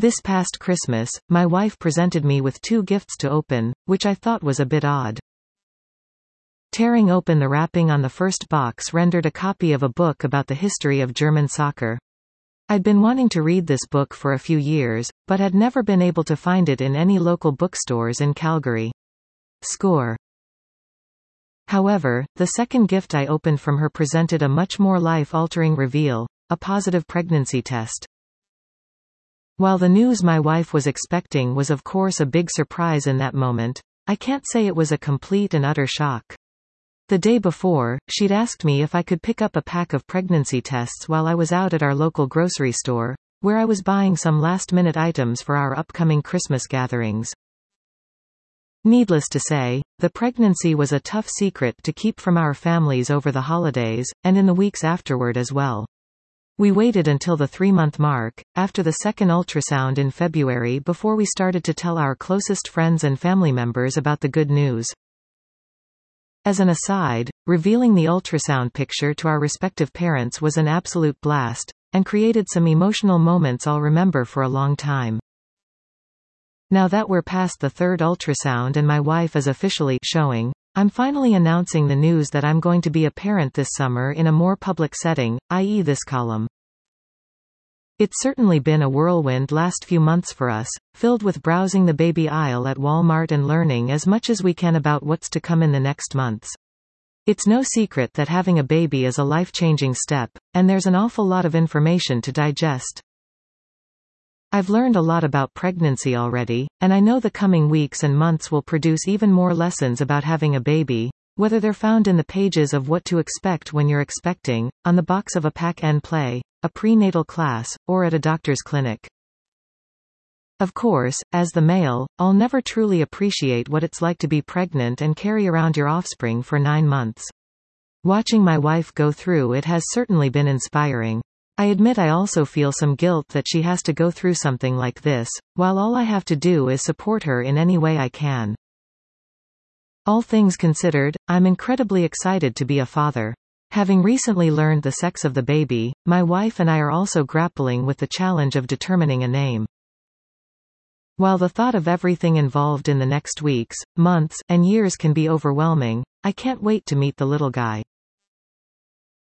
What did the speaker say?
This past Christmas, my wife presented me with 2 gifts to open, which I thought was a bit odd. Tearing open the wrapping on the first box rendered a copy of a book about the history of German soccer. I'd been wanting to read this book for a few years, but had never been able to find it in any local bookstores in Calgary. Score. However, the second gift I opened from her presented a much more life-altering reveal, a positive pregnancy test. While the news my wife was expecting was of course a big surprise in that moment, I can't say it was a complete and utter shock. The day before, she'd asked me if I could pick up a pack of pregnancy tests while I was out at our local grocery store, where I was buying some last-minute items for our upcoming Christmas gatherings. Needless to say, the pregnancy was a tough secret to keep from our families over the holidays, and in the weeks afterward as well. We waited until the 3-month mark, after the second ultrasound in February before we started to tell our closest friends and family members about the good news. As an aside, revealing the ultrasound picture to our respective parents was an absolute blast, and created some emotional moments I'll remember for a long time. Now that we're past the 3rd ultrasound and my wife is officially showing, I'm finally announcing the news that I'm going to be a parent this summer in a more public setting, i.e. this column. It's certainly been a whirlwind last few months for us, filled with browsing the baby aisle at Walmart and learning as much as we can about what's to come in the next months. It's no secret that having a baby is a life-changing step, and there's an awful lot of information to digest. I've learned a lot about pregnancy already, and I know the coming weeks and months will produce even more lessons about having a baby, whether they're found in the pages of What to Expect When You're Expecting, on the box of a pack and play, a prenatal class, or at a doctor's clinic. Of course, as the male, I'll never truly appreciate what it's like to be pregnant and carry around your offspring for 9 months. Watching my wife go through it has certainly been inspiring. I admit I also feel some guilt that she has to go through something like this, while all I have to do is support her in any way I can. All things considered, I'm incredibly excited to be a father. Having recently learned the sex of the baby, my wife and I are also grappling with the challenge of determining a name. While the thought of everything involved in the next weeks, months, and years can be overwhelming, I can't wait to meet the little guy.